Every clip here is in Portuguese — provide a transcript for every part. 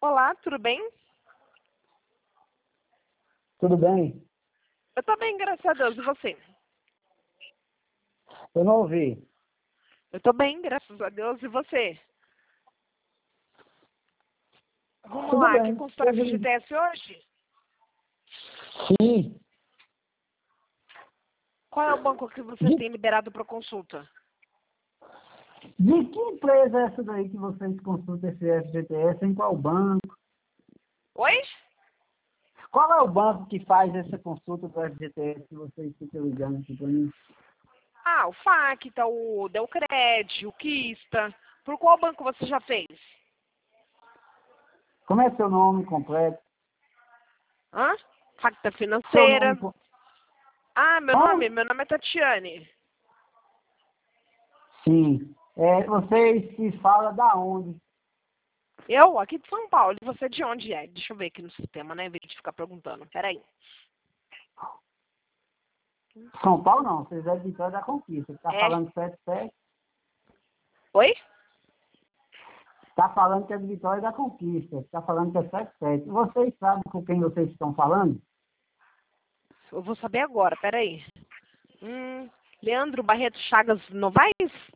Olá, tudo bem? Tudo bem? Eu tô bem, graças a Deus. E você? Eu não ouvi. Eu tô bem, graças a Deus. E você? Vamos Tudo lá, quer bem. consultar a FGTS hoje? Sim. Qual é o banco que você De, tem liberado para consulta? de que empresa é essa daí que vocês consultam esse FGTS? Em qual banco? Oi? Qual é o banco que faz essa consulta do FGTS que vocês ficam ligando aqui para mim? Ah, o Facta, o Deucred, o Kista. Por qual banco você já fez? Como é seu nome completo? Hã? Facta Seu nome Financeira. completo? Ah, meu nome é Tatiane. Sim. Vocês se falam da onde? Eu, aqui de São Paulo. E você de onde é? Deixa eu ver aqui no sistema, né? Em vez de ficar perguntando. Peraí. São Paulo não, vocês é de Vitória da Conquista. Está É. falando 77? Oi? Está falando que é de Vitória da Conquista. Está falando que é 77. Vocês sabem com quem vocês estão falando? Eu vou saber agora, peraí. Leandro Barreto Chagas Novaes?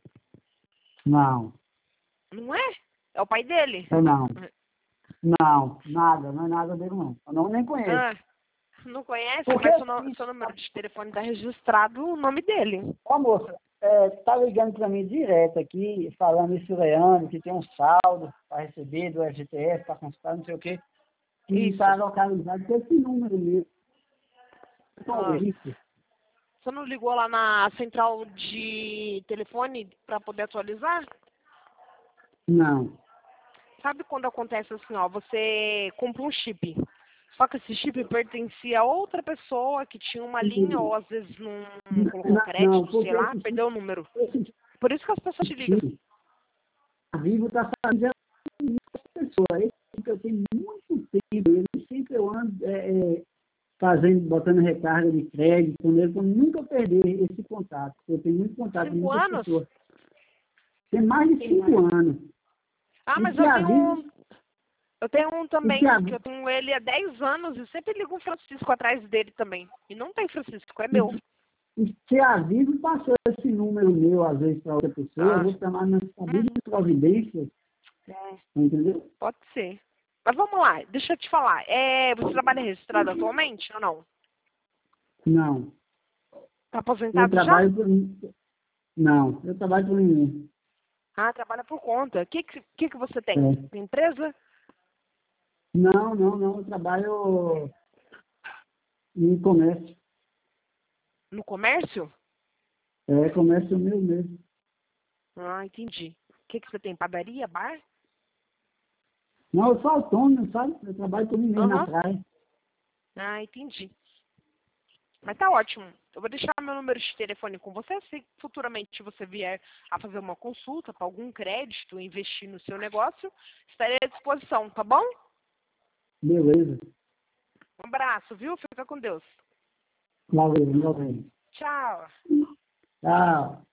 Não. Não é? É o pai dele? Não. Não, nada, não é nada dele não. Eu não nem conheço. Ah, não conhece? Porque Mas assim, seu número de telefone está registrado o nome dele. ó moça, tá ligando para mim direto aqui, falando isso, Leandro, que tem um saldo para receber do FGTS, para consultar, não sei o quê, que Isso. está localizado com esse número mesmo. Então, Ah, isso. você não ligou lá na central de telefone para poder atualizar? Não. Sabe quando acontece assim, ó, você compra um chip, só que esse chip pertencia a outra pessoa que tinha uma linha ou às vezes não colocou Não, crédito, sei porque lá, perdeu o número. esse Por isso que as pessoas te ligam. chip vivo está fazendo essa pessoa. Esse chip eu tenho muito tempo, ele sempre eu ando fazendo, botando recarga de crédito com ele, para nunca perder esse contato. Eu tenho muito contato com 5 muitas anos? pessoas. Tem mais de 5 anos. Ah, E mas se avisa, eu tenho um e se também, que avisa, eu tenho ele há 10 anos e sempre ligo o Francisco atrás dele também. E não tem Francisco, é e, meu. e se avisa, passou esse número meu, às vezes, para outra pessoa, eu Ah, vou chamar nas providências, é, entendeu? pode ser. Mas vamos lá, deixa eu te falar. Você trabalha registrado atualmente ou não? Não. Tá Eu aposentado já? trabalho por. Não, eu trabalho por ninguém. Ah, trabalha por conta. O que você tem? É. Tem empresa? Não, não, não. Eu trabalho em comércio. No comércio? É comércio meu mesmo. Ah, entendi. O que você tem? Padaria, bar? Não, eu sou autônomo, sabe? Eu trabalho por ninguém na Aham. praia. Ah, entendi. Mas tá ótimo. Eu vou deixar meu número de telefone com você. Se futuramente você vier a fazer uma consulta para algum crédito, investir no seu negócio, estarei à disposição, tá bom? Beleza. Um abraço, viu? Fica com Deus. Valeu, meu bem. Tchau. Tchau.